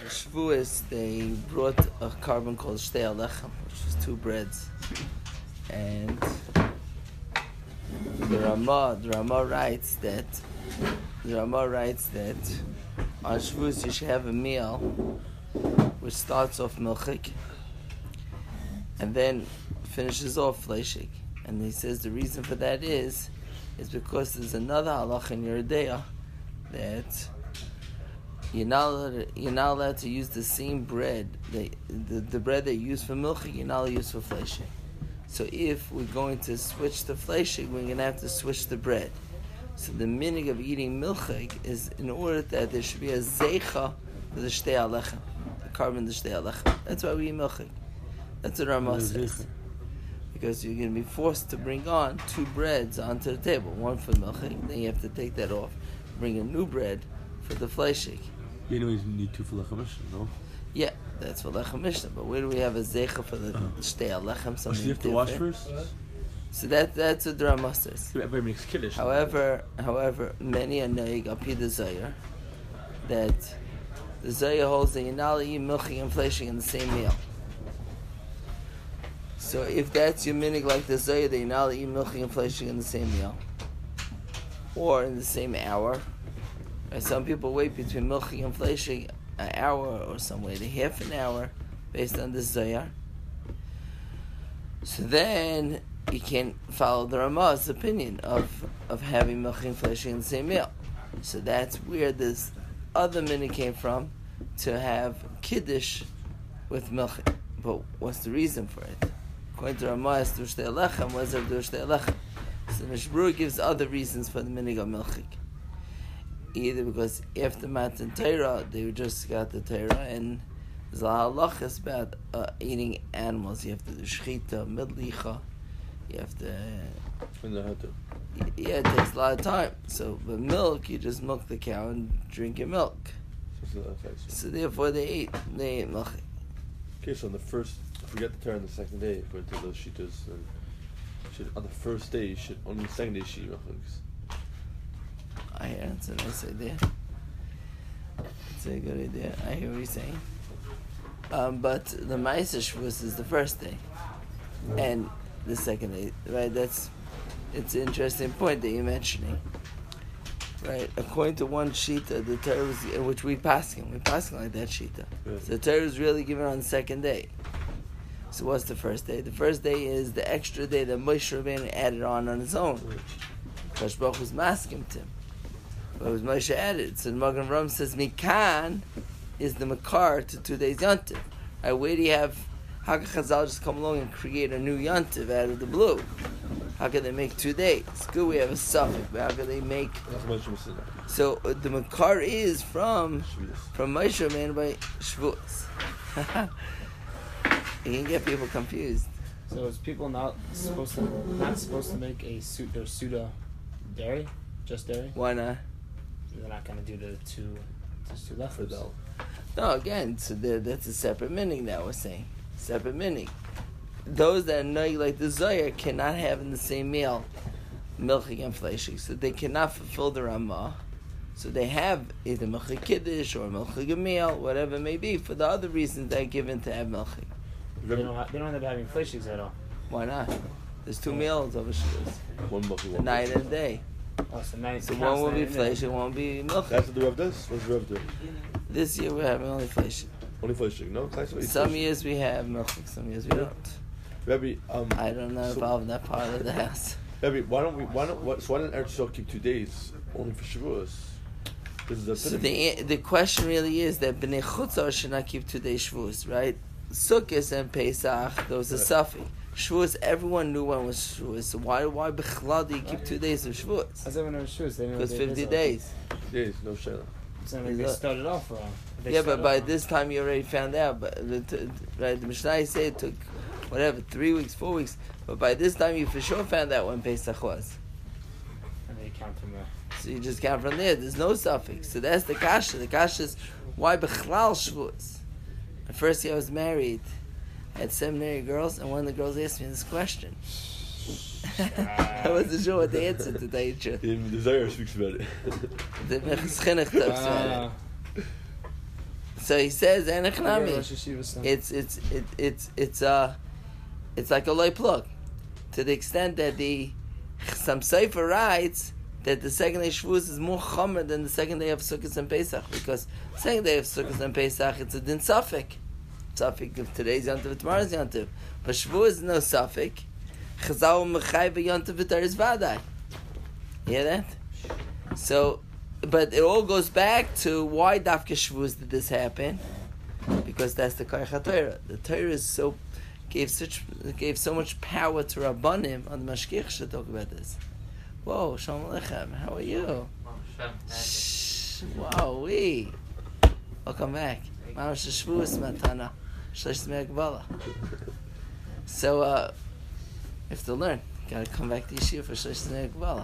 Shavuos, they brought a carbon called Shtei Alechem, which is two breads. And the Rama writes that on Shavuos you should have a meal which starts off milchik and then finishes off fleishik. And he says the reason for that is because there's another halach in Yeridea that you're not allowed to use the same bread, the bread that you use for milchik, you're not allowed to use for fleishik. So if we're going to switch to fleishik, we're going to have to switch the bread. So the meaning of eating milchik is in order that there should be a zeicha for the shtei alechem, the carbon the shtei alechem. That's why we eat milchik. That's what Rama says. Because you're going to be forced to bring on two breads onto the table. One for milchik, then you have to take that off. Bring a new bread for the fleishik. You know you need two for lechem mishnah, no? Yeah, that's for lechem mishnah. But where do we have a zeicha for the shtei alechem? So you have to wash first? So that's what the Rama says. Everybody makes kiddush. However, many are noig up here the Zohar that the Zohar holds that you're not allowed to eat milchik and fleishik in the same meal. So if that's your minig like the Zohar, that you're not allowed to eat milchik and fleishik in the same meal or in the same hour. Right? Some people wait between milchik and fleishik an hour, or some wait a half an hour based on the Zohar. So then you can't follow the Rama's opinion of having milchik and fleishik in the same meal. So that's where this other minute came from, to have kiddush with milchik. But what's the reason for it? According to Rama, it's Shtei Alechem. What is it Shtei Alechem? So the Mishbura gives other reasons for the minig of milchik. Either because after Matan Torah, they just got the Torah, and there's a halachas about eating animals. You have to do shchita, midlicha. You have to. Yeah, it takes a lot of time. So, but milk, you just milk the cow and drink your milk. So therefore, they ate milk. Okay, so on the first, if we get the Torah on the second day, according to those shitas, on the first day, on the second day, you should eat milk. I hear that's a nice idea. It's a good idea. I hear what you're saying. But the Ma'aseh Shavuos is the first day, and the second day, right? It's an interesting point that you're mentioning, right? According to one shita, the Torah was, which we passing like that shita. Right. So the Torah is really given on the second day. So what's the first day? The first day is the extra day that Moshe Rabbeinu added on his own. Kadosh Baruch Hu was masking to him. But it was Moshe added. So the Magen Avraham says, Mikan is the Makar to 2 days Yontiv. Right, where do you have, how can Chazal just come along and create a new Yontiv out of the blue? How can they make 2 days? It's good we have a suffix, but how can they make... So the Makar is from Moshe Rabbeinu by Shavuos. You can get people confused. So is people not supposed to make a Suda dairy? Just dairy? Why not? They're not going to do the two leftovers. No, again, so that's a separate meaning that we're saying. Separate meaning. Those that know like the Zohar cannot have in the same meal milchik and fleishik, so they cannot fulfill the Ramah. So they have either milchik kiddush or milchik meal, whatever it may be, for the other reasons they're given to have milchik. They don't end up having fleishiks at all. Why not? There's 2 meals over Shavuos. One milchik, one night and a day. Oh, so one will be fleishik, one will be milchik. That's what the Rav does? What's the Rav do? This year we're having only fleishik. Only fleishik, no? Some years we have milchik, some years we don't. Rabbi, I don't know involved in that part of the house. Rabbi, why don't Eretz Yisrael keep 2 days only for Shavuos? This is so the question really is that Bnei Chutzar should not keep 2 days Shavuos, right? Sukkot and Pesach, those are Safi. Shavuos, everyone knew when was Shavuos. So why Bechlal do you keep 2 days of Shavuos? How's everyone know Shavuos? Because 50 days. Days, no shayla. So maybe they started off wrong. Yeah, but by this time you already found out. But the Mishnah said it took 3 weeks, 4 weeks. But by this time you for sure found out when Pesach was. And they count from there. So you just count from there. There's no suffix. So that's the kasha. The kasha is why Bechlal Shavuos. The first year I was married, I had seminary girls, and one of the girls asked me this question. I wasn't sure what the answer to tell you the truth. The Zohar speaks about it. The Meches Chinuch talks about it. So he says, Yeah, Enechnami. Rosh Yeshiva son. It's like a loy plug, to the extent that some Sefer writes that the second day of Shavuos is more chomer than the second day of Sukkot and Pesach, because the second day of Sukkot and Pesach it's a din suffik. Suffik of today's Yontiv, tomorrow's Yontiv. But Shavuos is no suffik. Chazal mechai b'Yontiv v'Taris Vadai. You hear that? So, but it all goes back to why Dafka Shavuos did this happen, because that's the Koyach HaTorah. The Torah is gave so much power to Rabbanim on the Mashgiach should talk about this. Whoa, Shalom Aleichem, how are you? Shh, wow, welcome back. Mamash Shavuos Matana, Shlish Me'Agvala. So, you have to learn. You gotta come back to Yeshiva for Shlish Me'Agvala.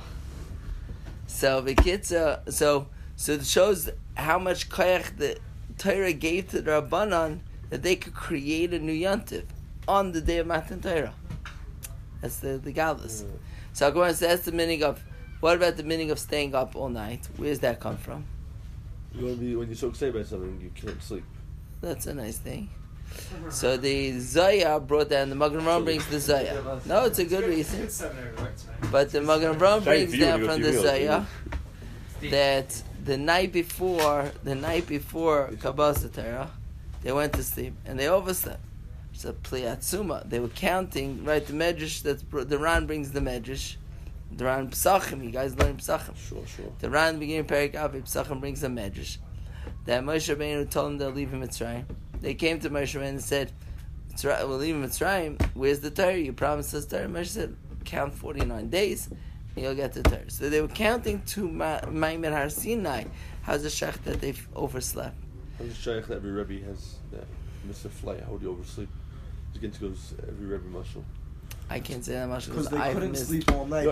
So the kids, so it shows how much koyach the Torah gave to the Rabbanan that they could create a new Yontiv on the day of Matan Torah. That's the Galus. So Agora says that's the meaning of. What about the meaning of staying up all night? Where does that come from? You want to be when you're so excited about something, you can't sleep. That's a nice thing. So the Zaya brought down, the Magen Avraham brings the Zaya. No, it's a good reason. But the Magen Avraham brings down from the Zaya that the night before Kabbalah Torah, they went to sleep and they overslept. It's a Pliatzuma. They were counting, right? The Medrash, the Ran brings the Medrash. The Ran Psachim, you guys learn Psachim. Sure. The Ran beginning Perik Avi, Psachim brings the Medrash. That Moshe Rabbeinu told them they'll leave him Mitzrayim. They came to Moshe Rabbeinu and said, we'll leave him Mitzrayim. Where's the Torah? You promised us Torah. Moshe said, count 49 days and you'll get the Torah. So they were counting to Maimer Har Sinai. How's the shach that they've overslept? How's the shach that every Rebbe has that miss a flight? How would you oversleep? He's getting to go to every Rebbe muscle. I can't say that much because they couldn't sleep all night.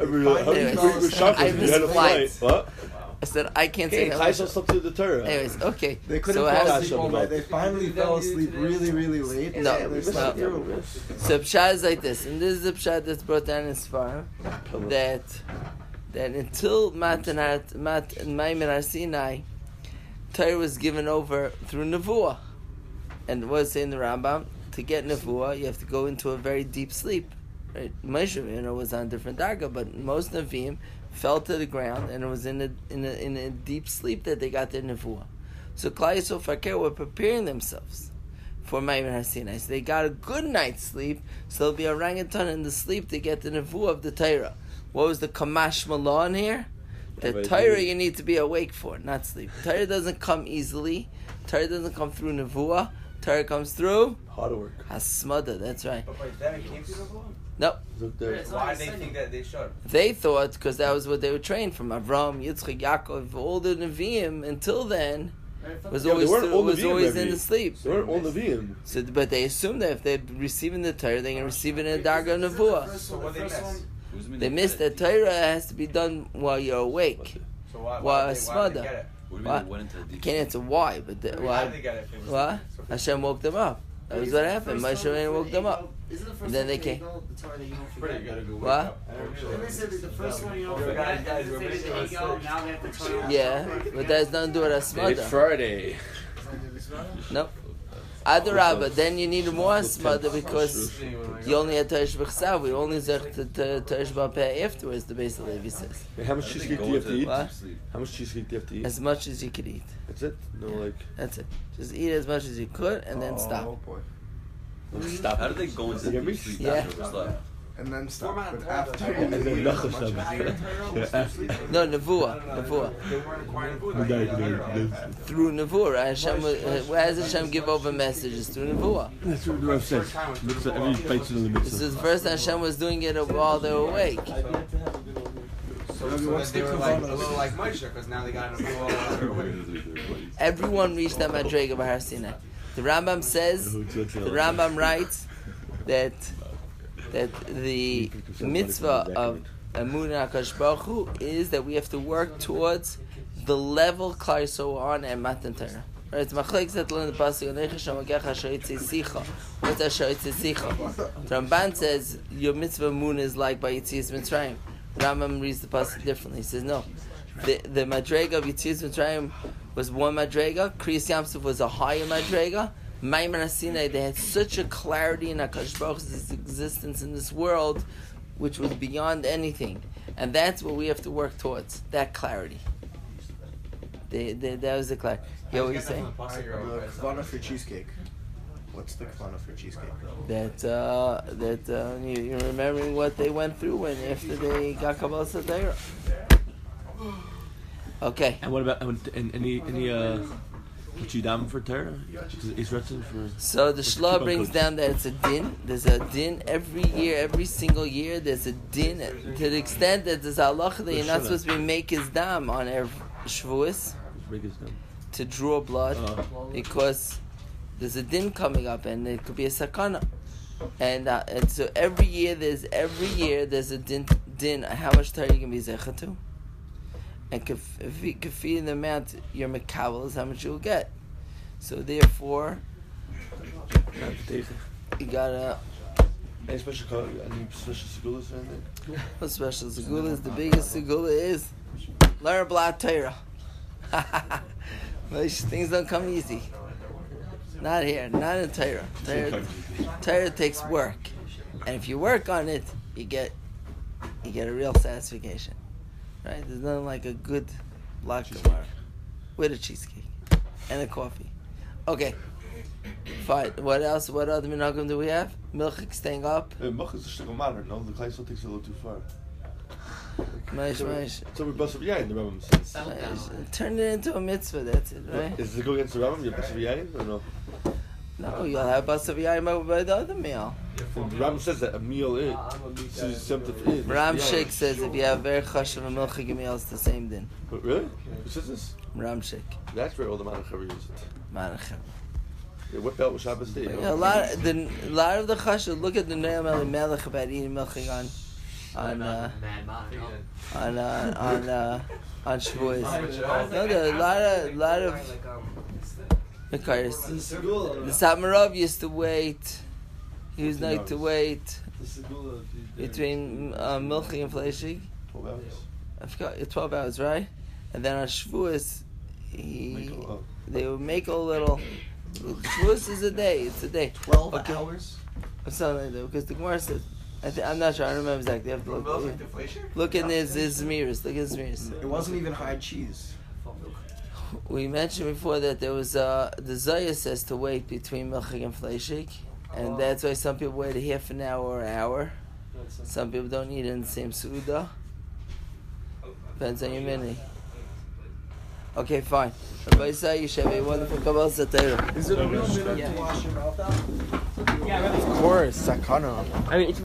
I missed flights. What? I said I can't say that. Chayshel slept through the Torah. Anyways, okay. They couldn't fall asleep all night. They finally fell asleep really, really late. No. They slept through. So Pshat is like this, and this is the Pshat that's brought down in Sfarim, that until Maimer Har Sinai, Torah was given over through Nevuah. And what is in the Rambam? To get Nevuah, you have to go into a very deep sleep. Right? Moshe Rabbeinu was on a different darga, but most Nevi'im fell to the ground and it was in a deep sleep that they got their Nevuah. So Klal Yisrael Fakir were preparing themselves for Maimer Har Sinai. So they got a good night's sleep, so they'll be orangutan in the sleep to get the Nevuah of the Torah. What was the Kamash Malon here? The Torah you need to be awake for, not sleep. Torah doesn't come easily. Torah doesn't come through Nevuah. Torah comes through hard work. Hasmada, that's right. But by then it came to Nevuah? No. Why did they think that they should? They thought, because that was what they were trained from. Avram, Yitzchak, Yaakov, all the Nevi'im, until then, was always in the sleep. They weren't all Nevi'im. So, but they assumed that if they're receiving the Torah, they're going to receive it in a Darga of Nevuah. So what they miss? They missed that Torah has to be done while you're awake. So why Why did they get it? What? I can't answer why, but Why did they get it? If it was what? Hashem woke them up. That was what happened. Moshe Rabbeinu woke them up. And then they came. Pretty good. What? Then they said that the first one you don't forget, Guys, then they say the ego, now they have to turn on. Yeah, but that has nothing to do with It's Asmada. Friday. Nope. Adarabba, then you need more Asmada because you only had Teresh B'Chsav. We only zech to Teresh B'Peh afterwards, the Beis Levi says. How much cheesecake do you have to eat? What? How much cheesecake do you have to eat? As much as you could eat. That's it? No, like... That's it. Just eat as much as you could and then stop. Oh boy. Stop. How did they go into deep sleep Yeah. after overslept? And then stop. But after And then Nachas No, Nevuah. They weren't requiring Through Nevuah, right? Hashem, where does Hashem give over messages? Through Nevuah. That's what Rav says. Every bite's in the This is the first time Hashem was doing it while they were awake. So they were like a little like Moshe because now they got Nevuah. Everyone reached that Madrega by Har Sinai. The Rambam says, the Rambam writes that the mitzvah of Emunah HaKadosh Baruch Hu is that we have to work towards the level Klal Yisrael are on at Matan Torah. Right? It's machlekes that learn the pasuk Onecha Shamagecha Shoytzei Sicha. What's that Shoytzei Sicha? The Ramban says your mitzvah Emunah is like by Yitzias Mitzrayim. Rambam reads the pasuk differently. He says no. The Madrega of Yitzias Mitzrayim was one madrega. Kriyas Yamsuf was a higher madrega. Maimon Sinai, they had such a clarity in HaKadosh Baruch Hu's existence in this world, which was beyond anything, and that's what we have to work towards. That clarity. That was the clarity. Yeah, what are you saying? The kavana for cheesecake. What's the kavana for cheesecake? That you're remembering what they went through after they got Kabbalah Satira. Okay. And what about any what you dam for Torah? Is written for. So the Shla brings down that it's a din. There's a din every year, every single year. There's a din to the extent that there's a halacha that you're not supposed to be make his dam on Shavuos to draw blood because there's a din coming up and it could be a sakana. And so every year there's a din how much Torah you can be zecha to. And if you can feed the amount your mekabel is how much you'll get. So therefore, you gotta. Any special segulas or anything? What special segulas? The biggest segula is learn Blat Torah. Things don't come easy. Not here, not in Torah. Torah takes work, and if you work on it, you get a real satisfaction. Right? There's nothing like a good black tomorrow with a cheesecake and a coffee. Okay, fine. What else? What other minhagim do we have? Milchik staying up. Milchik is a shtickle matter. No, the Kleisel takes it a little too far. Maish. So we bust up yain. The Rambam says. Turn it into a mitzvah. That's it, right? Is it go against the Rambam? You bust up yain or no? No, you'll have bust up yain by the other meal. The Rambam says that a meal is something. Ram Sheikh says if you have very chashav and milchik meal, it's the same din. But really? Who says this? Ram Sheikh. That's where all the Manachari use it. Manachari. They whip out with Shabbos Day. A lot of the chashav. Look at the Ne'am Melech about eating milchik on Shavuos. No, there are a lot of Mekaris. The Satmarav used to wait. He was like to wait between milchik and fleishik. 12 hours. I forgot 12 hours, right? And then on Shavuos, they would make a little. Shavuos is a day. It's a day. 12 hours. Or something like that. Because the Gemara says. I'm not sure. I don't remember exactly. You have to look in his Zmiris. Look at his Zmiris. It wasn't even hard cheese. We mentioned before that there was the Zayah says to wait between milchik and fleishik, and that's why some people wait a half an hour or an hour. Some people don't eat in the same suda. Depends on your mini. Okay, fine. Everybody say you should have a wonderful Kabbalah Satira. Is it a real minute to wash your mouth out? Of course, sakana. I mean,